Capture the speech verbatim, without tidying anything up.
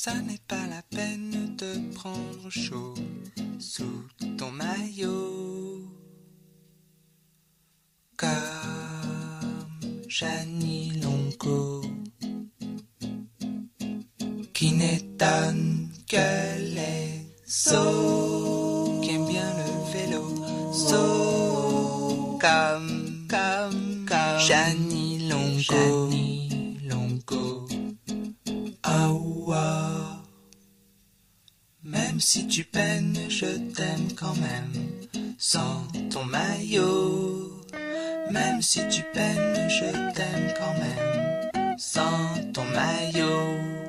ça n'est pas la peine de prendre chaud sous ton maillot. Comme Jeannie Longo, qui n'étonne que les sots, qui aiment bien le vélo, sots, comme, comme, comme Jeannie Longo, Jeannie Longo. Oh, oh. Même si tu peines, je t'aime quand même, sans ton maillot. Même si tu peines, je t'aime quand même, sans ton maillot.